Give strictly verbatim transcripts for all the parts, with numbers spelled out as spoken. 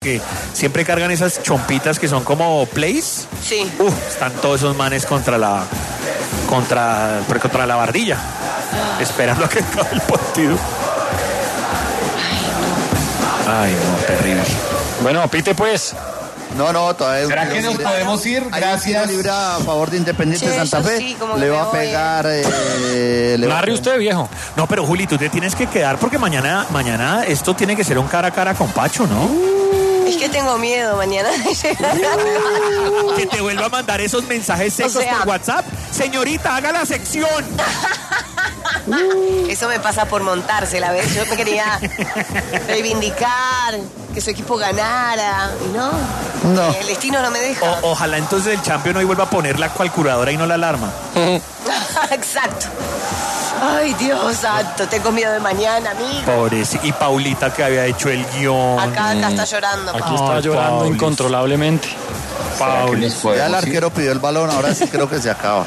porque siempre cargan esas chompitas que son como plays. Sí. Uf, están todos esos manes contra la contra, contra la bardilla, ah. esperando a que acabe el partido. Ay, no, terrible. Bueno, pite pues. No, no, todavía. ¿Será que nos libre? podemos ir? Gracias. Libre a favor de Independiente sí, Santa Fe. Sí, le va a pegar. Eh, le Narre usted, viejo. No, pero Juli, tú te tienes que quedar porque mañana, mañana esto tiene que ser un cara a cara con Pacho, ¿no? Es que tengo miedo mañana de llegar. Que te vuelva a mandar esos mensajes secos o sea, por WhatsApp. Señorita, haga la sección. Eso me pasa por montársela, ¿ves? Yo me quería reivindicar, que su equipo ganara, y no, no. El destino no me deja. O, ojalá entonces el Champion hoy vuelva a poner la calculadora y no la alarma. Exacto. Ay, Dios santo, tengo miedo de mañana, amigo. Pobrecito. Y Paulita, que había hecho el guión. Acá mm. está llorando. Aquí está Ay, llorando Paulis. incontrolablemente. Paulis. Ya el arquero pidió el balón, ahora sí creo que se acaba.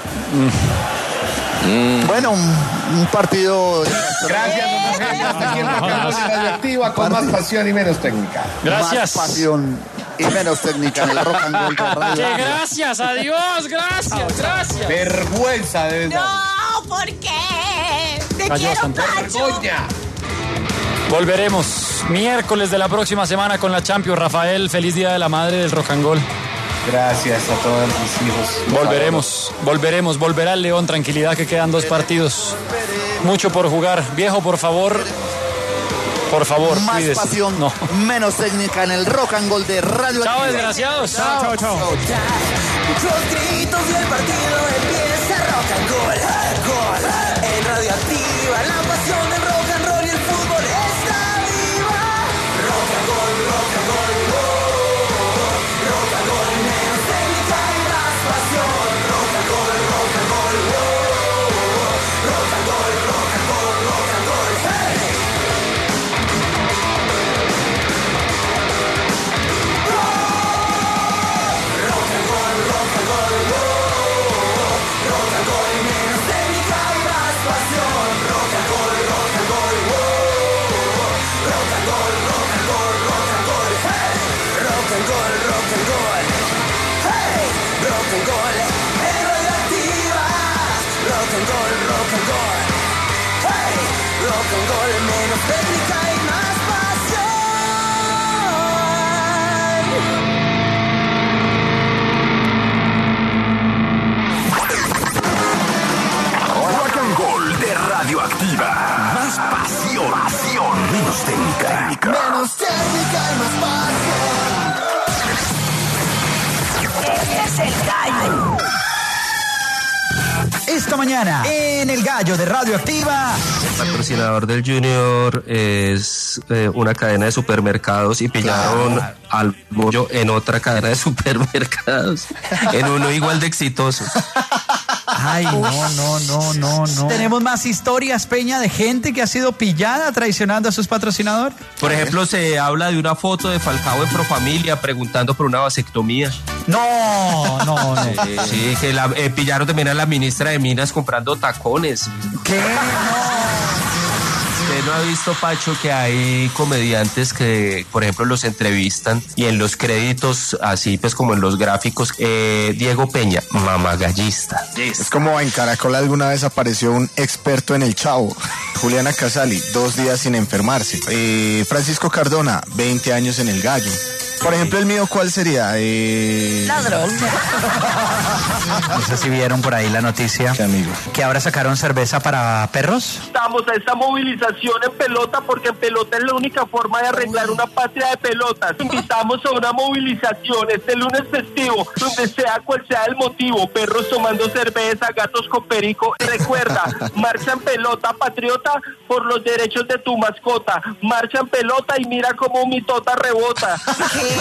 Mm. Bueno, un, un partido. Gracias, don Eugenio. Hasta aquí en la Radioactiva con más pasión y menos técnica. Gracias. Más pasión y menos técnica en el Rock and Roll de Radio. ¡Qué gracias! ¡Adiós! ¡Gracias! ¡Gracias! Vergüenza de verdad. No, ¿por qué? Te Cayó quiero, Pacho. Volveremos miércoles de la próxima semana con la Champions. Rafael, feliz día de la madre del Rock and Roll. Gracias a todos mis hijos. Volveremos, volveremos, volverá el León. Tranquilidad que quedan dos partidos. Mucho por jugar. Viejo, por favor. Por favor, más cuídese. pasión, no. menos técnica en el Rock and Roll de Radio. Chao, desgraciados. Chao, chao, chao. Los gritos y el partido empieza Rock and Roll. Gol en Radioactiva. La pasión del rock and roll y el fútbol está viva. Rock and Roll, Rock and Roll. Rock and Roll, menos técnica y más pasión. Rock and Roll, Rock and Roll. Rock and Roll, Rock and Roll, Rock and Roll. Hey. Menos técnica y más pasión. Rock and Roll de Radioactiva. Más pasión, pasión, menos técnica. Menos técnica y más pasión. Este es el gallo. Esta mañana, en el Gallo de Radioactiva. El patrocinador del Junior es eh, una cadena de supermercados y pillaron claro. al bollo en otra cadena de supermercados. En uno igual de exitoso. Ay, no, no, no, no, no. Tenemos más historias, Peña, de gente que ha sido pillada traicionando a sus patrocinadores. Por ejemplo, se habla de una foto de Falcao en Profamilia preguntando por una vasectomía. No, no, no. Sí, sí que la, eh, pillaron también a la ministra de Minas comprando tacones. ¿Qué? No. ¿Usted no ha visto, Pacho, que hay comediantes que, por ejemplo, los entrevistan y en los créditos, así pues como en los gráficos, eh, Diego Peña, mamagallista? Yes. Es como en Caracol alguna vez apareció un experto en el Chavo. Juliana Casali, dos días sin enfermarse. Eh, Francisco Cardona, veinte años en el Gallo. Por ejemplo, el mío, ¿cuál sería? Eh... Ladrón. No sé si vieron por ahí la noticia. Sí, amigo. Que ahora sacaron cerveza para perros. Estamos a esta movilización en pelota porque en pelota es la única forma de arreglar una patria de pelotas. Invitamos a una movilización este lunes festivo, donde sea cual sea el motivo. Perros tomando cerveza, gatos con perico. Recuerda, marcha en pelota, patriota, por los derechos de tu mascota. Marcha en pelota y mira cómo mi tota rebota. ¿Qué?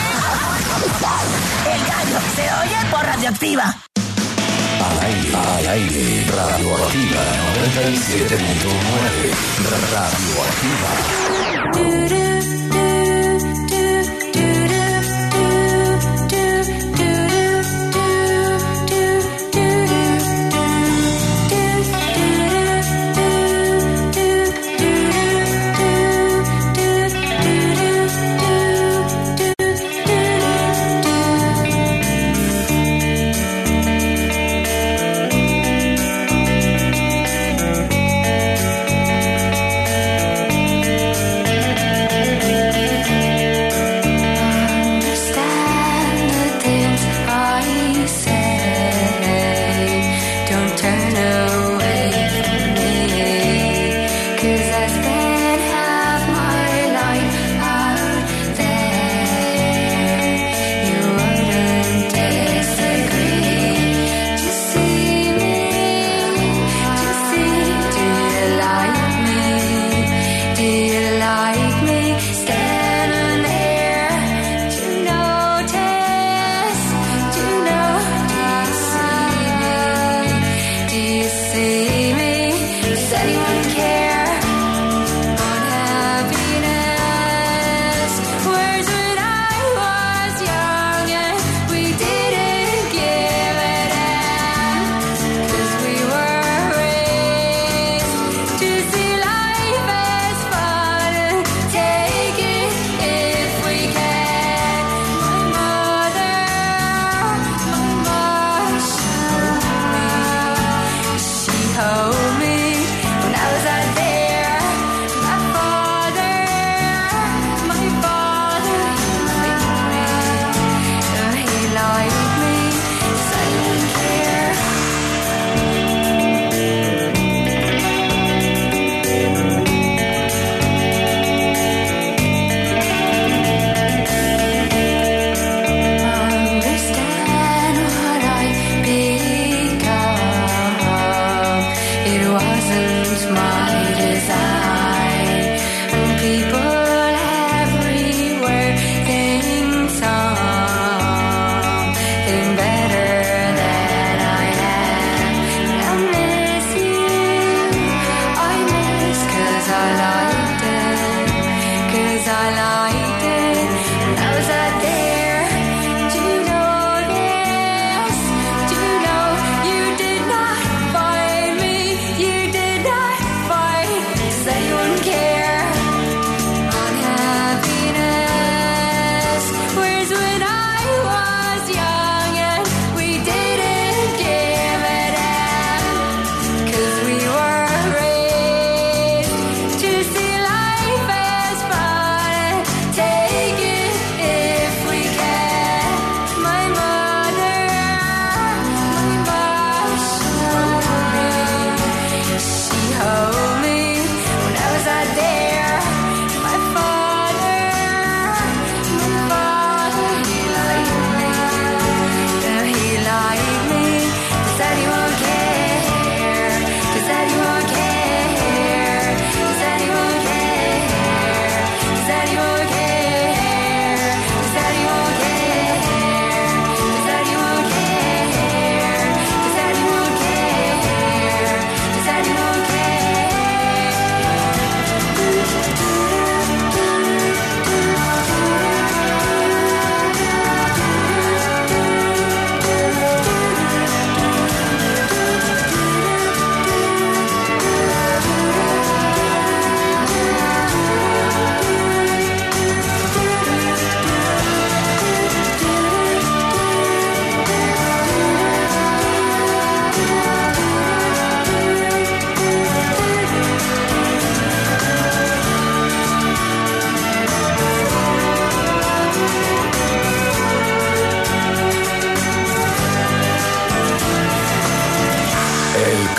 El gallo se oye por Radioactiva. Al aire, al aire, Radioactiva noventa y siete punto nueve, Radioactiva.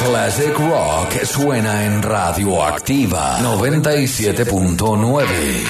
Classic Rock suena en Radioactiva noventa y siete punto nueve.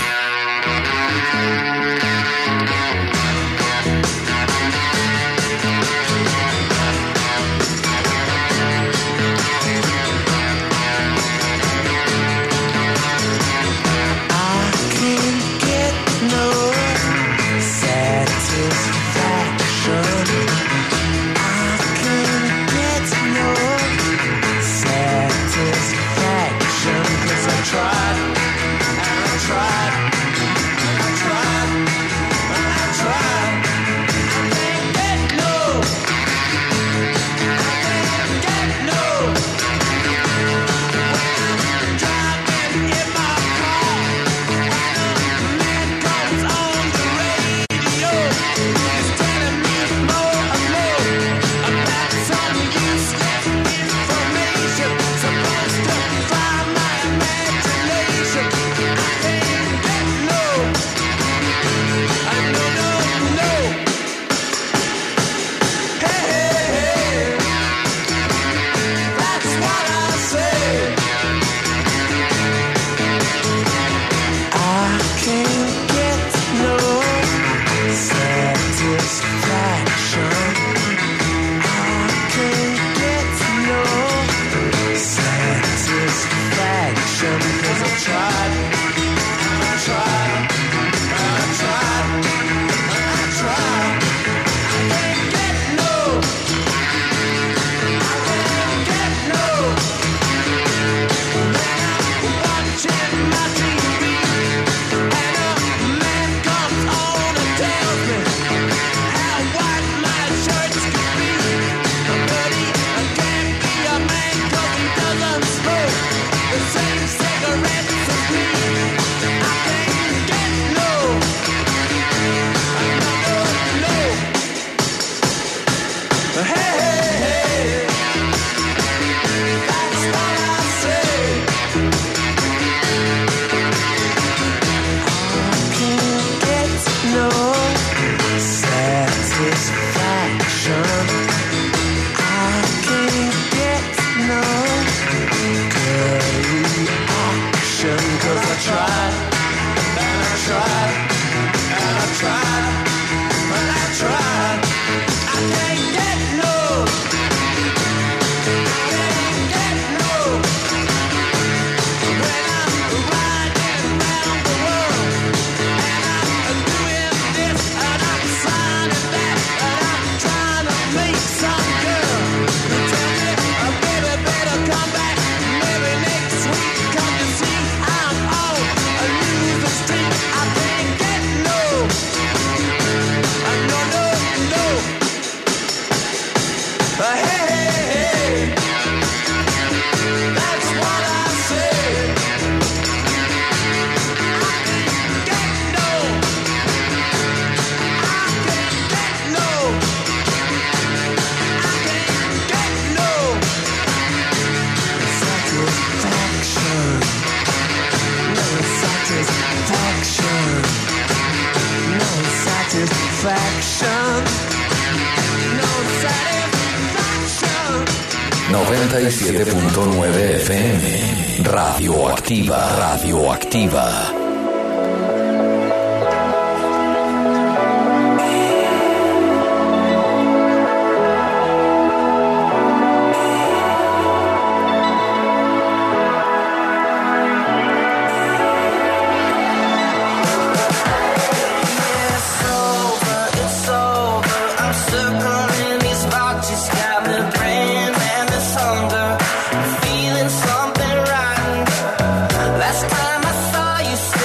noventa y siete punto nueve F M. Radioactiva, Radioactiva. Last time I saw you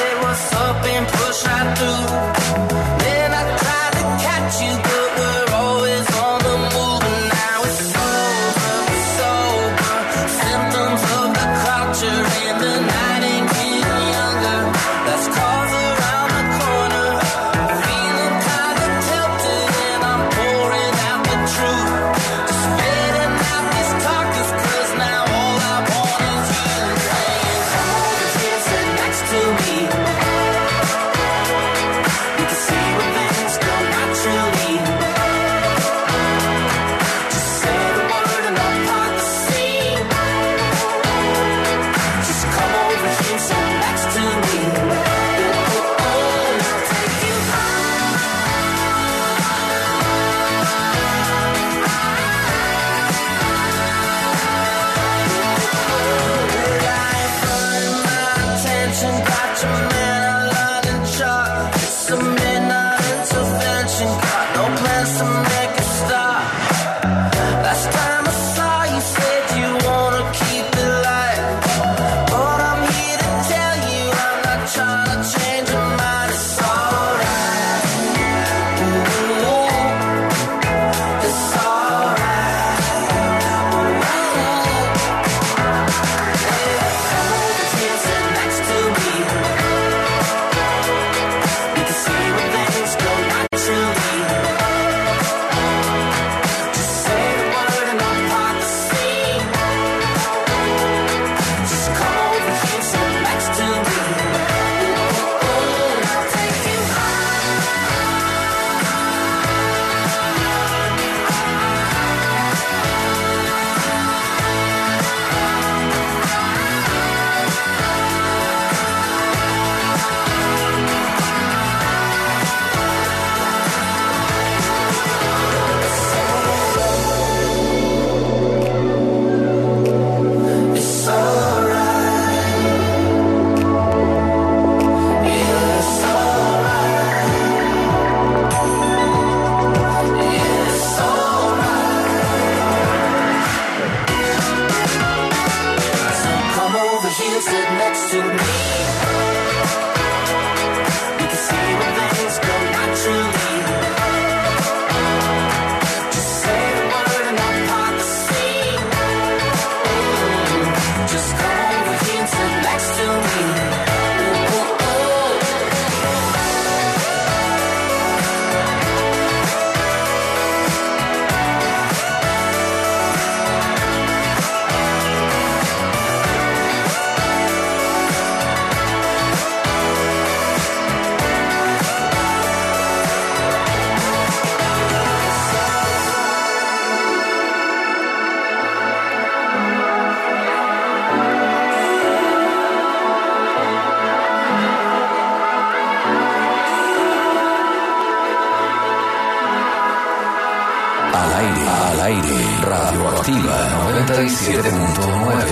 aire, al aire, Radioactiva noventa y siete punto nueve.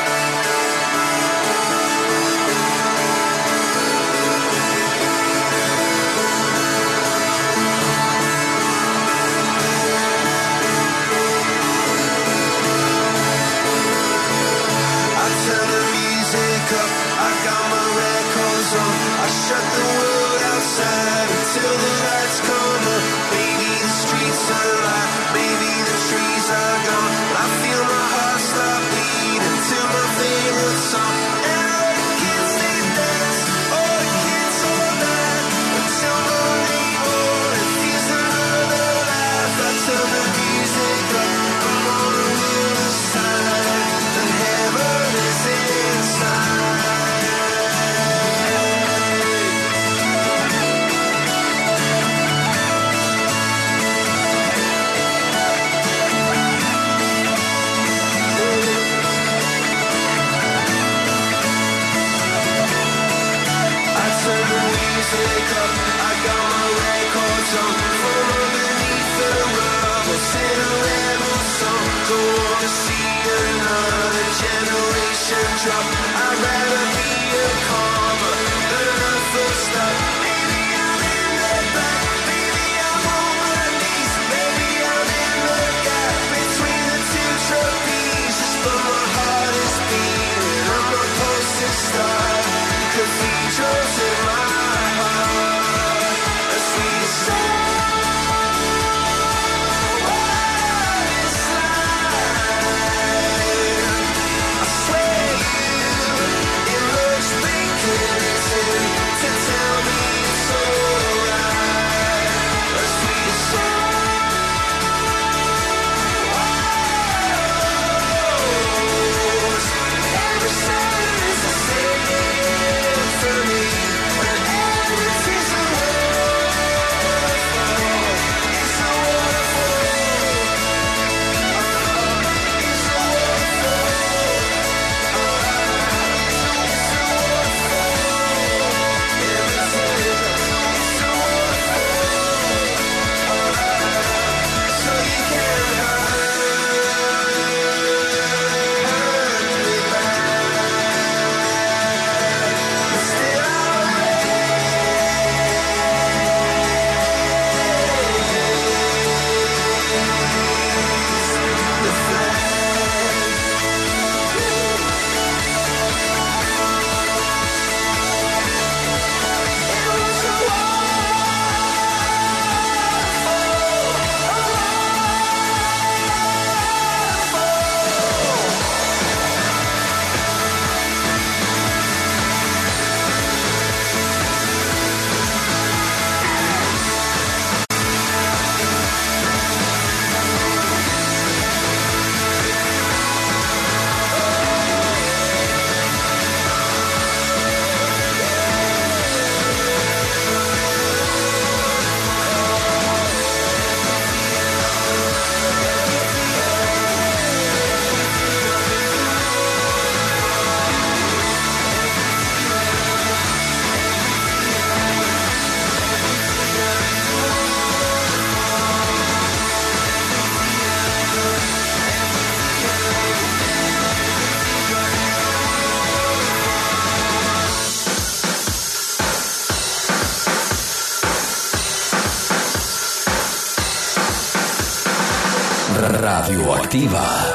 Radioactiva.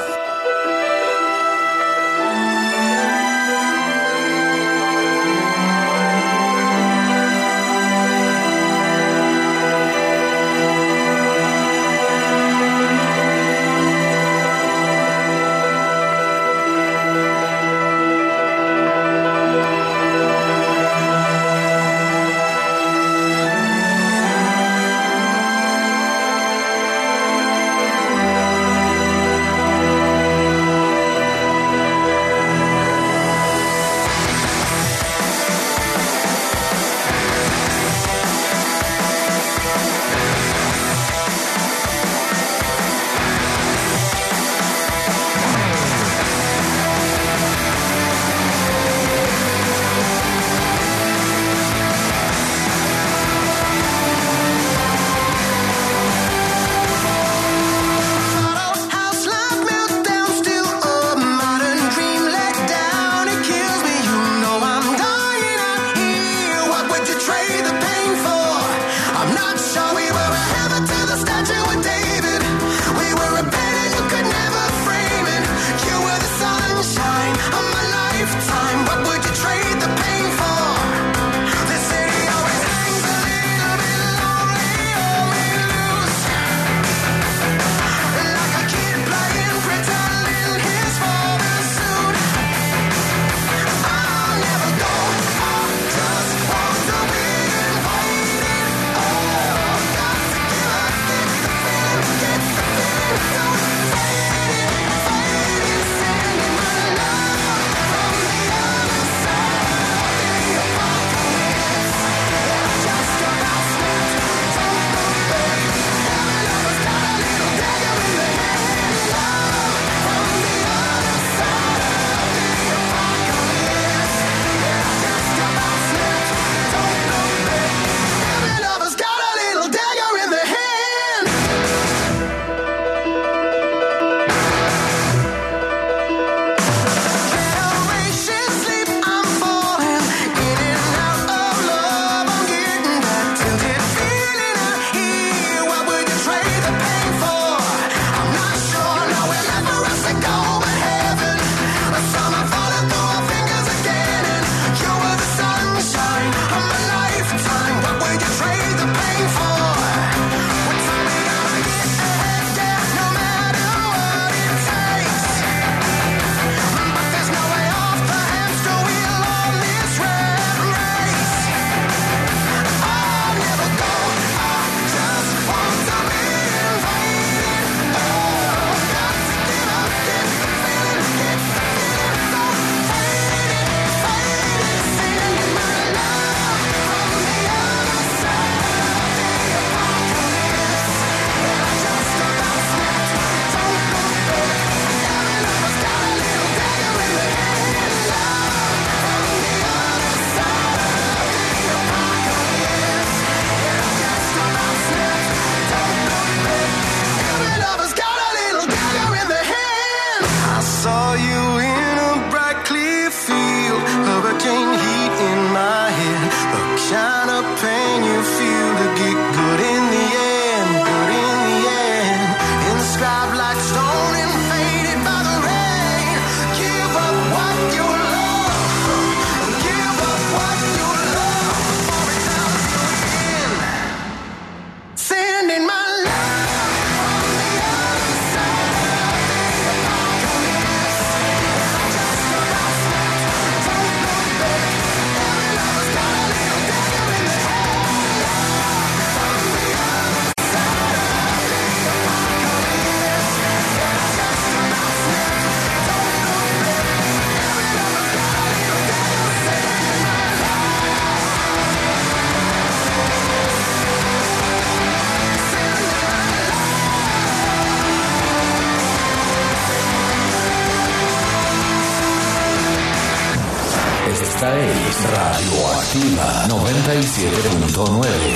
Radioactiva noventa y siete punto nueve.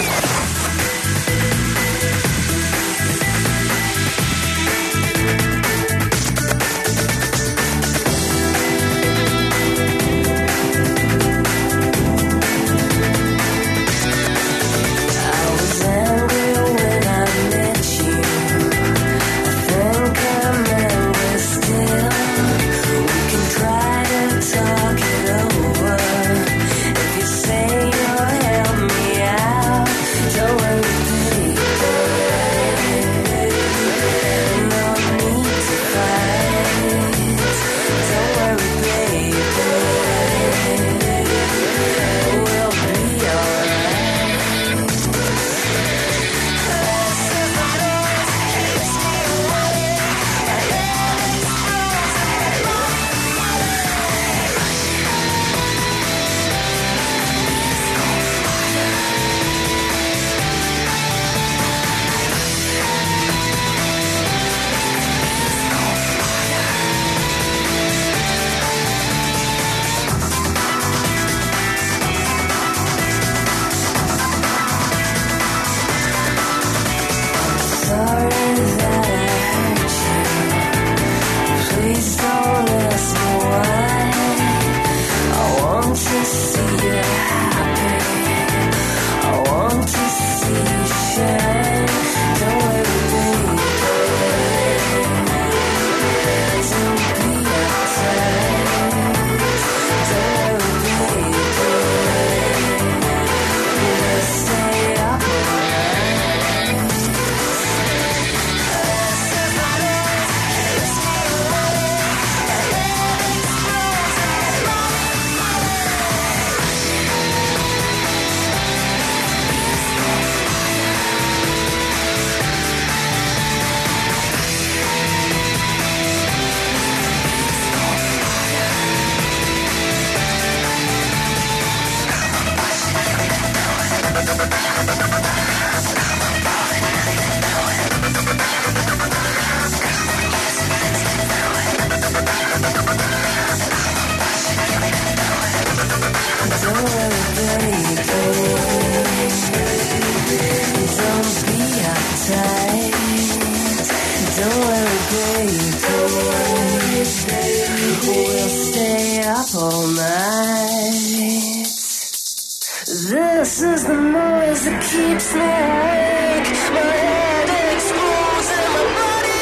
This is the noise that keeps me awake. My head explodes and my body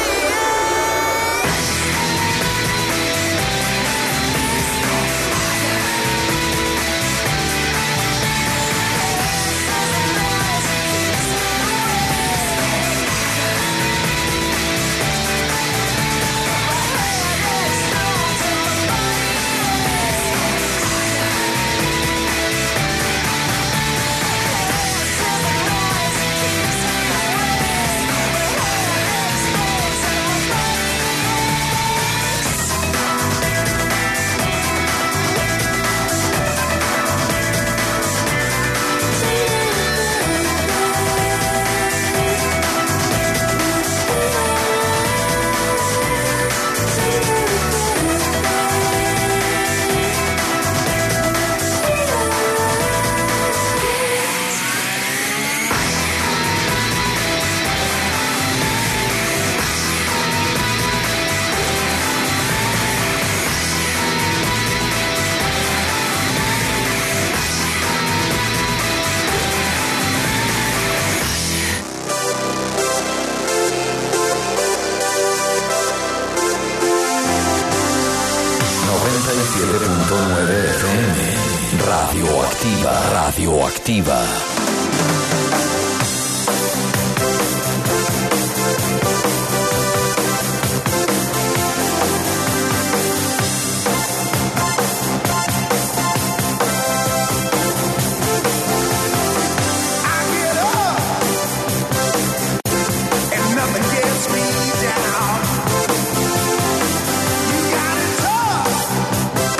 siete punto nueve F M. Radioactiva, radioactiva.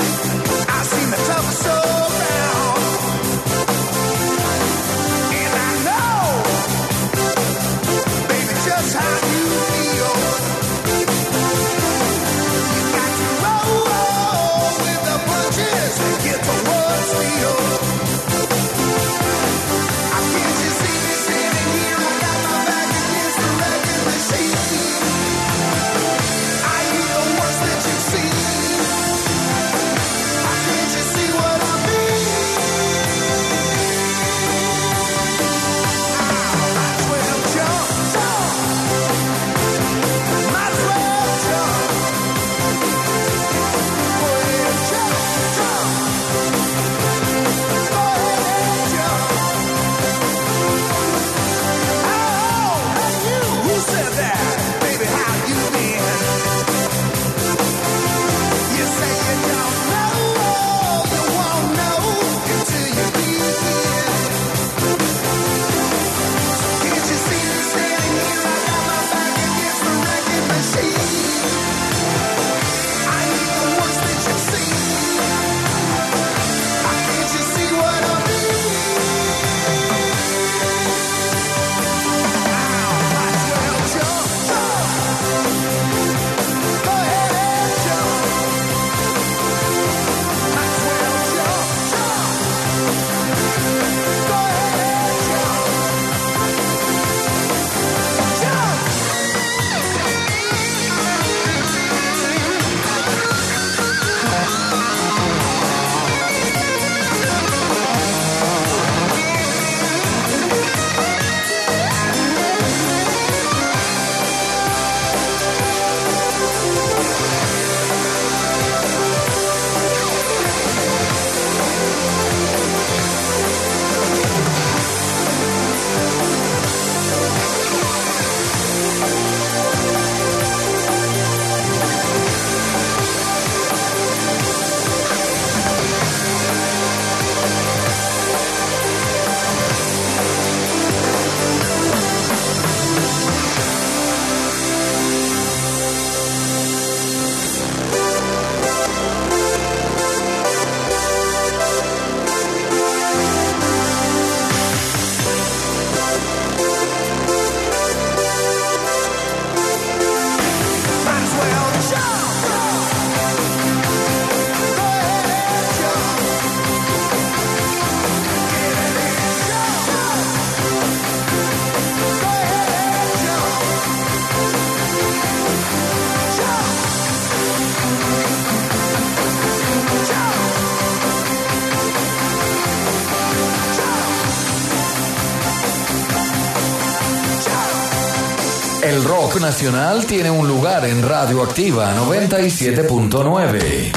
I seen the tough soul down, and I El rock nacional tiene un lugar en Radioactiva noventa y siete punto nueve.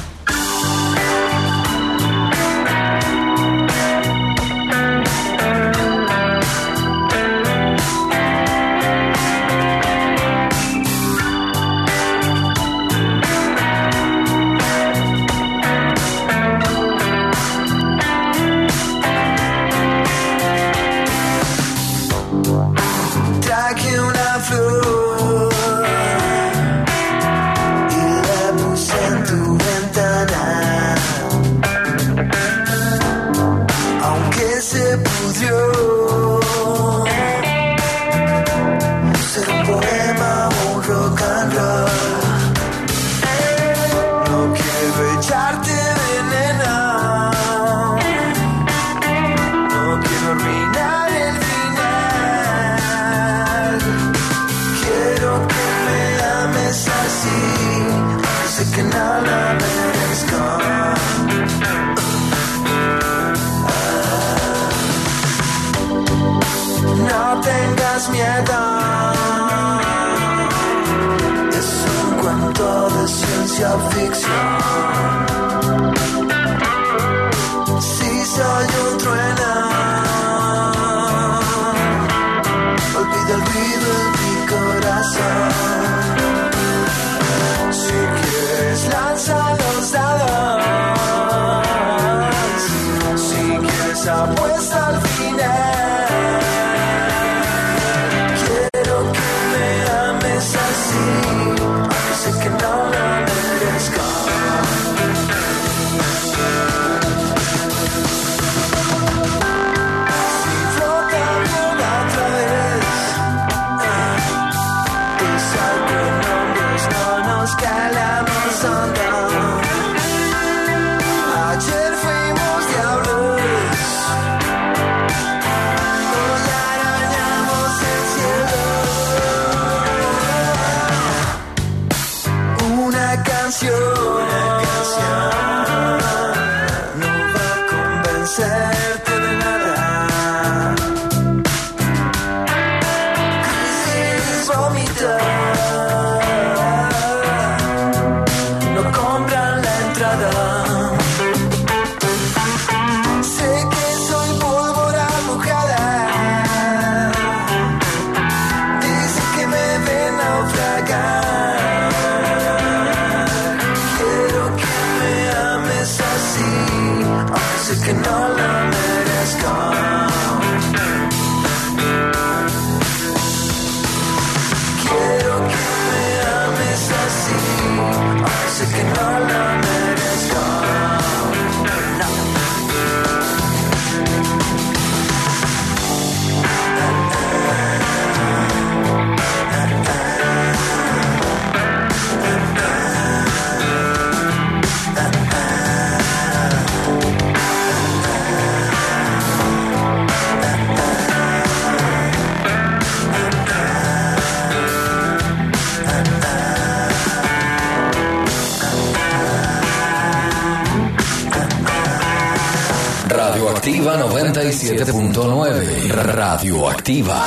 Radioactiva noventa y siete punto nueve. Radioactiva.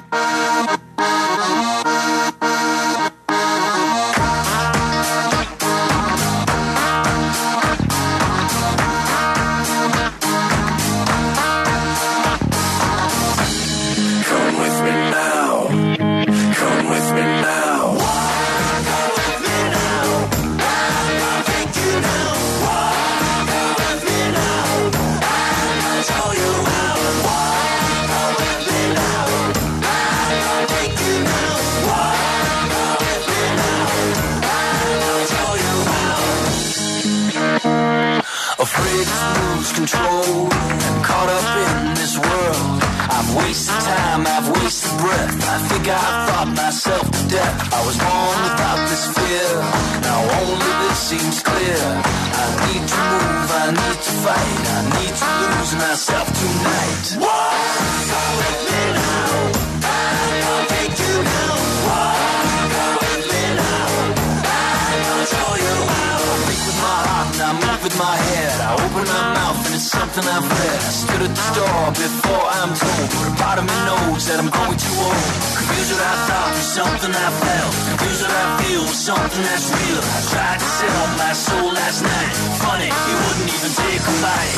Control and caught up in this world. I've wasted time, I've wasted breath. I think I thought myself to death. I was born without this fear. Now only this seems clear. I need to move, I need to fight. I need to lose myself tonight. Walk with me now. I'm gonna take you now. Walk with me now. I'm gonna show you how. I think with my heart and I move with my head. I open my mouth and it's something I've read. I stood at the door before I'm told, but a part of me knows that I'm going too old. Here's what I thought, something I felt. Here's what I feel, something that's real. I tried to sell my soul last night. Funny, he wouldn't even take a bite.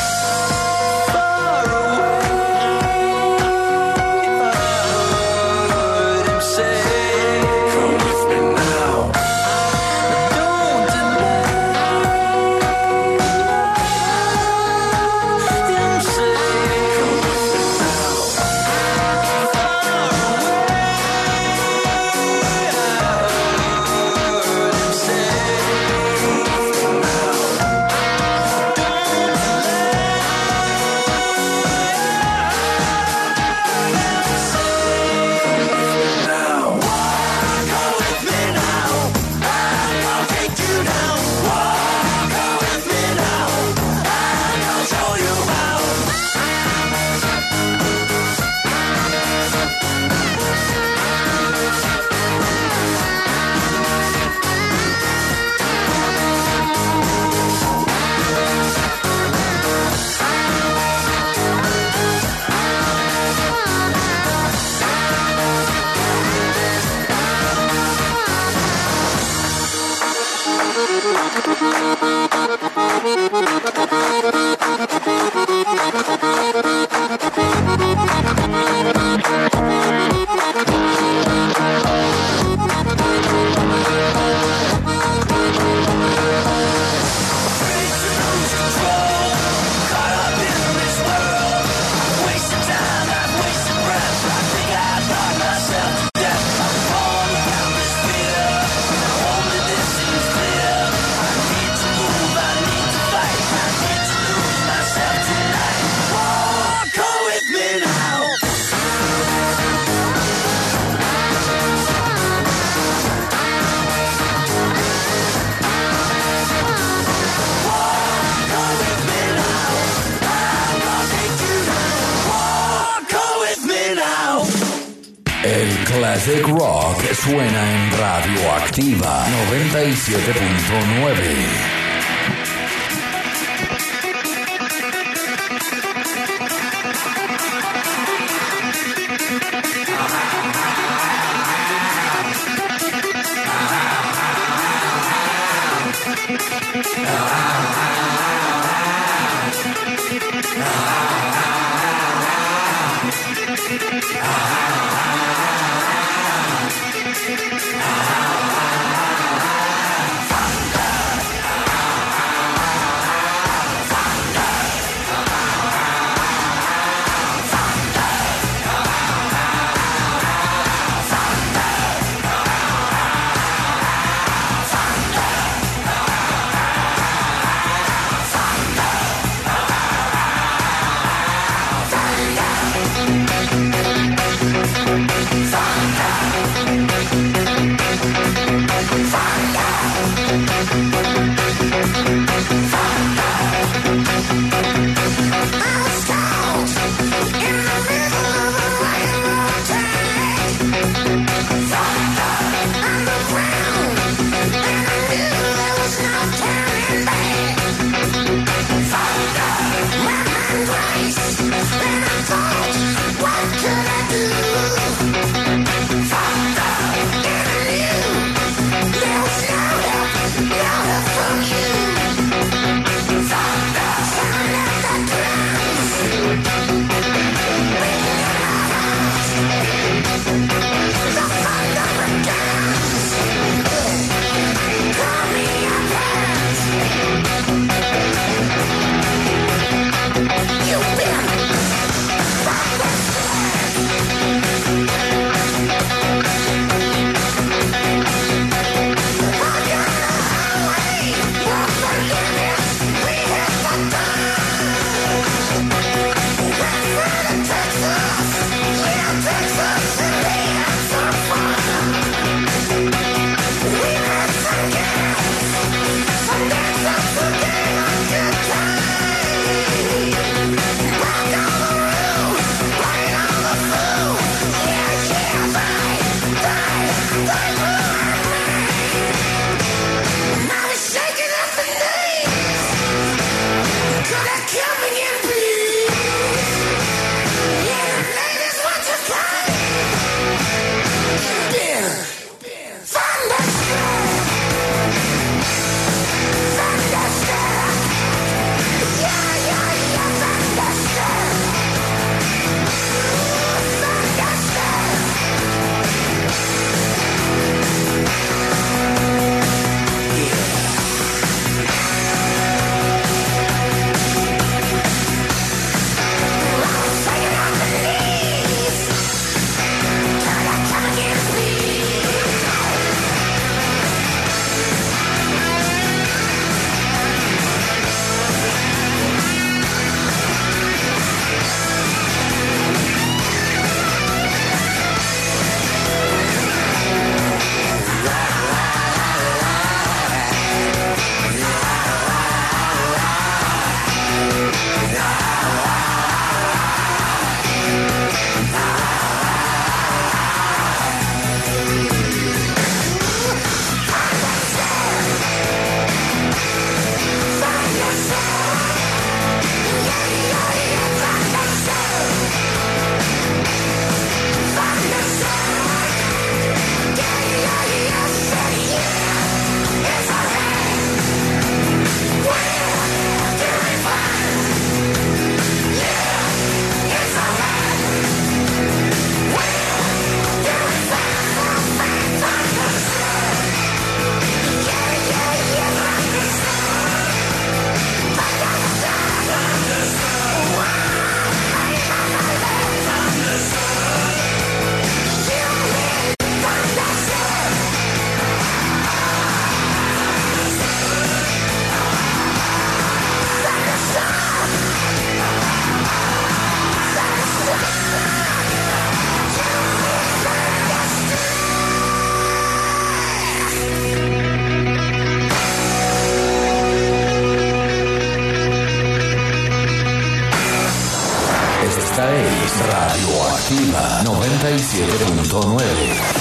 Far away, I heard him say, come with me now. Don't deny him say, come with me now. Far away, I heard him say, come with me now. El Classic Rock suena en Radioactiva noventa y siete punto nueve. Sound siete punto nueve.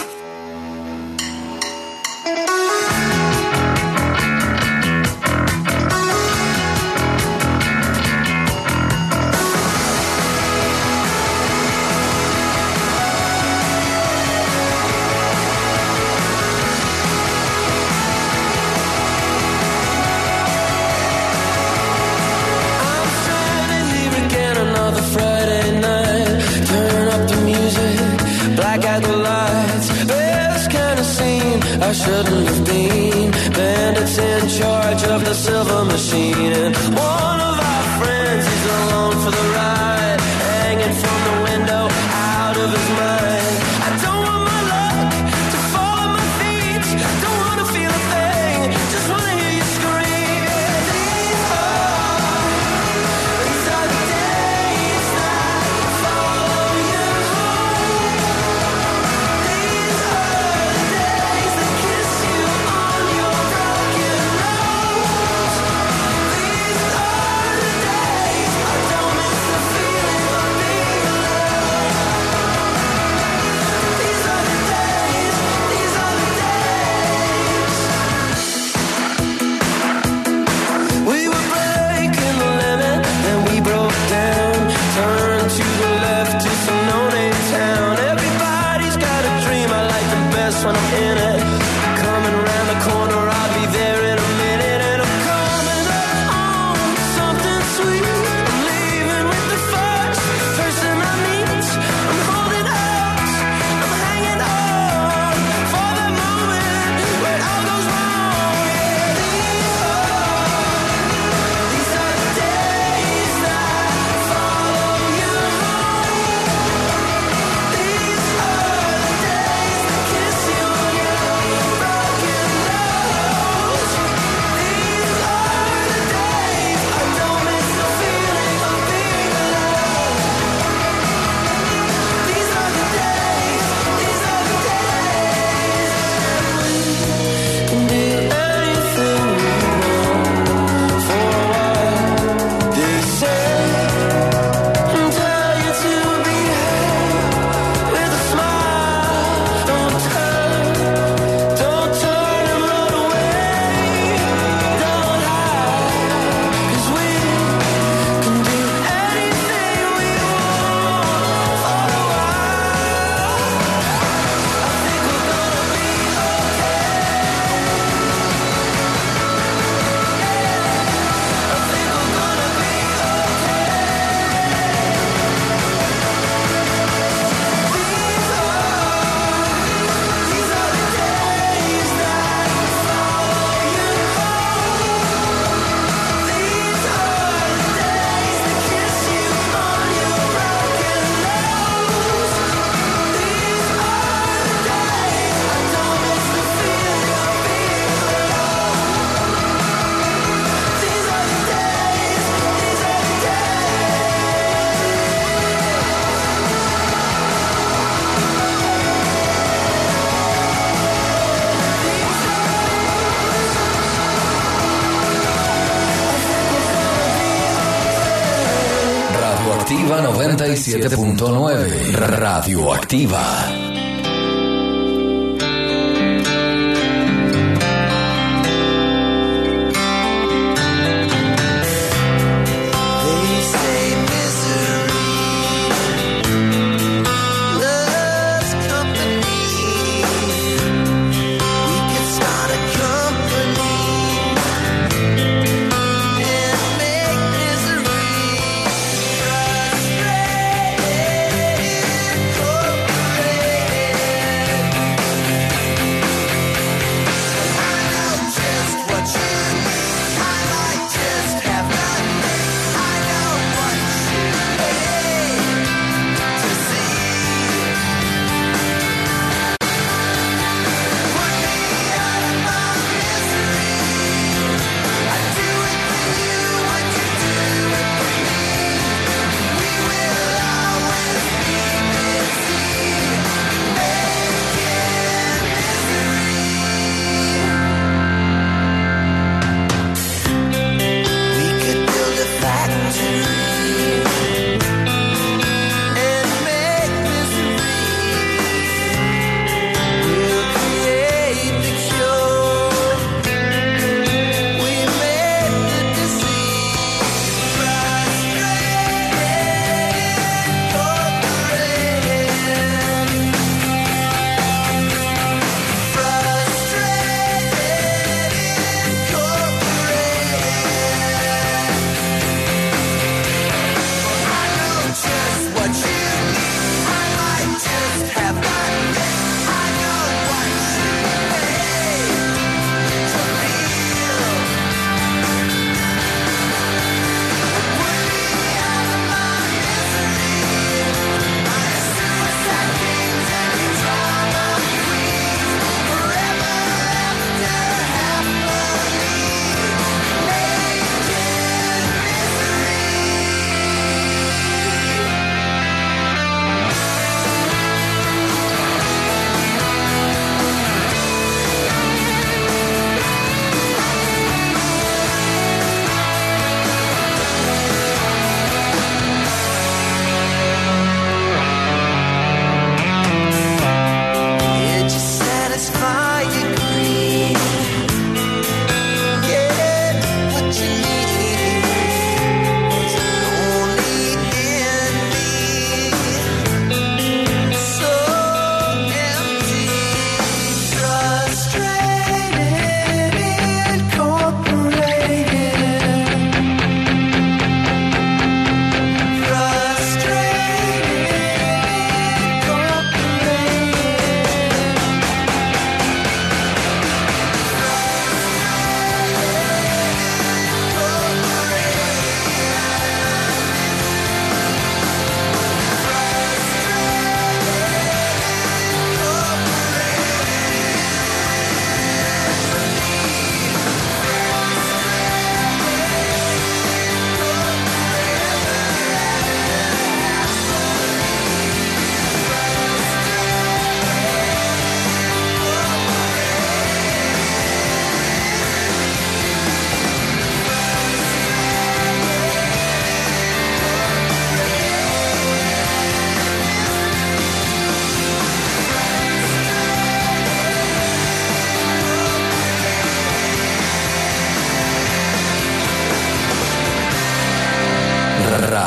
I shouldn't have been. Bandits in charge of the silver machine. And one of our friends, he's alone for the ride, hanging from the window, out of his mind. I don't want my luck to fall at my feet. Don't want to feel a thing, just want to hear you scream. These are, these are the days that follow you home. These are the days that kiss you on your broken nose. These are the days I don't miss the feeling of being loved. These are the days, these are the days. We were breaking the limit, then we broke down. Turned to the left to some no-name town. Everybody's got a dream, I like them best when I'm in it. Coming around the corner, I'll be there in a minute. And I'm coming up on something sweet. I'm leaving with the first person I meet. I'm holding out, I'm hanging on for the moment when all goes wrong. Yeah, these are, these are the days that follow you home. These are the days that kiss you on your broken nose. These are the days I don't miss the feeling of being alone. These are the days, these are the days. We can do anything we want for a while. They say and tell you to behave with a smile. Don't turn, don't turn and run away. Don't hide, 'cause we can do anything we want for a while. I think we're gonna be okay. I think we're gonna be These are the days that follow you home. These are the days that kiss you on your broken nose. These are the days I don't miss the feeling of being alone. These are the days, these are the Radioactiva noventa y siete punto nueve. Radioactiva. They say misery loves company. We could start a company and make misery frustrated corporations.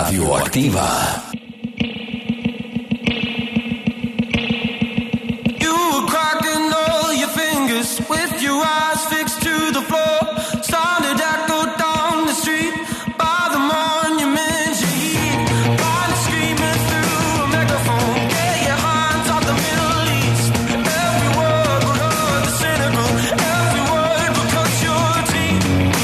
Radioactiva. With your eyes fixed to the floor, started echo down the street by the monument. You heat, find screaming through a megaphone. Get your hands off the Middle East. Every word will hurt the cynical. Every word will cut your teeth.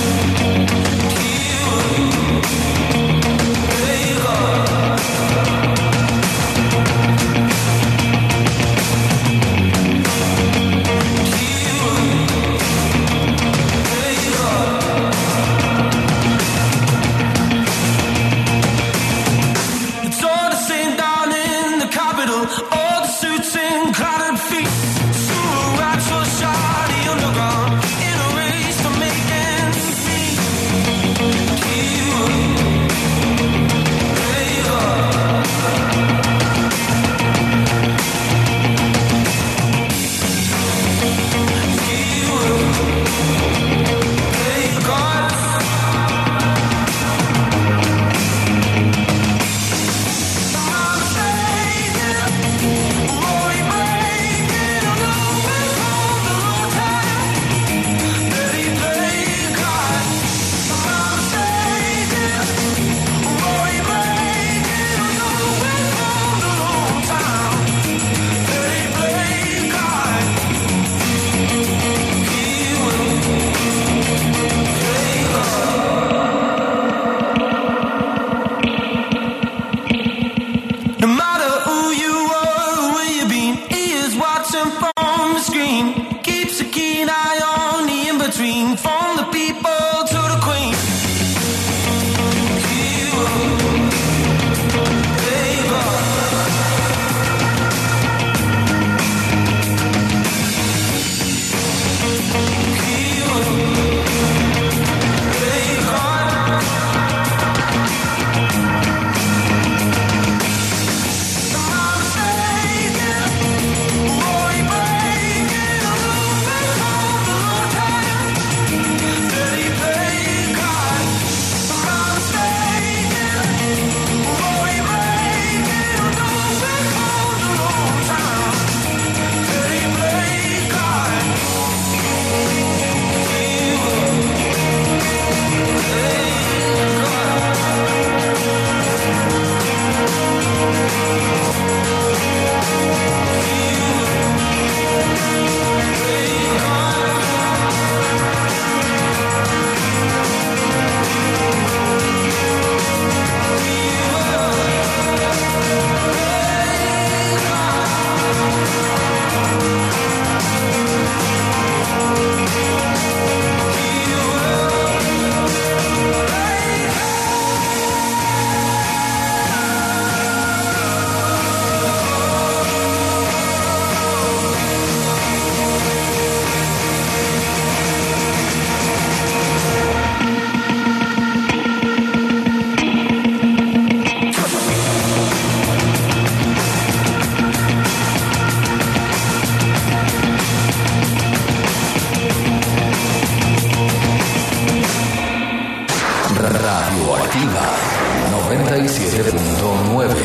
Radioactiva noventa y siete punto nueve.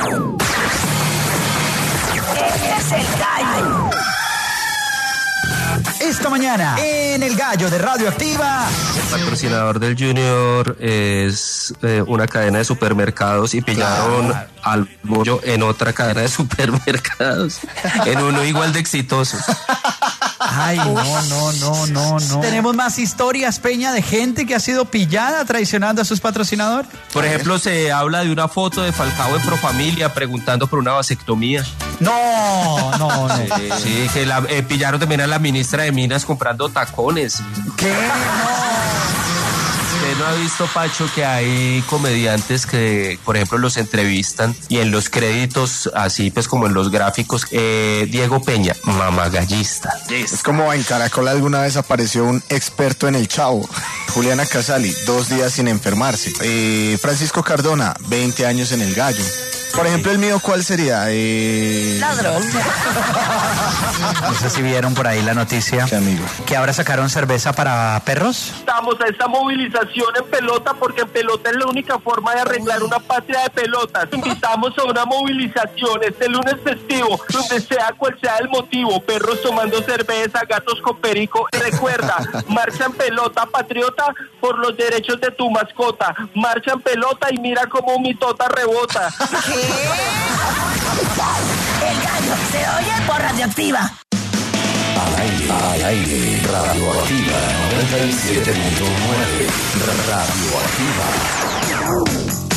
Es el gallo. Esta mañana, en el gallo de Radioactiva. El patrocinador del Junior es eh, una cadena de supermercados y pillaron claro. al bollo en otra cadena de supermercados, en uno igual de exitoso. Ay, no, no, no, no, no. Tenemos más historias, Peña, de gente que ha sido pillada traicionando a sus patrocinadores. Por ejemplo, se habla de una foto de Falcao en Profamilia preguntando por una vasectomía. No, no, no. Sí, sí que la, eh, pillaron también a la ministra de Minas comprando tacones. ¿Qué? ¿Usted no ha visto, Pacho, que hay comediantes que, por ejemplo, los entrevistan y en los créditos, así pues como en los gráficos, eh, Diego Peña, mamagallista? Yes. Es como en Caracol alguna vez apareció un experto en el Chavo. Juliana Casali, dos días sin enfermarse. Eh, Francisco Cardona, veinte años en el Gallo. Por ejemplo, el mío, ¿cuál sería? Eh... Ladrón. No sé si vieron por ahí la noticia. Qué amigo. Que ahora sacaron cerveza para perros. Estamos a esta movilización en pelota porque en pelota es la única forma de arreglar una patria de pelotas. Invitamos a una movilización este lunes festivo, donde sea cual sea el motivo, perros tomando cerveza, gatos con perico. Recuerda, marcha en pelota, patriota, por los derechos de tu mascota. Marcha en pelota y mira cómo mi tota rebota. ¿Qué? El gallo se oye por Radioactiva. Al aire, al aire, Radioactiva noventa y siete punto nueve. Radioactiva.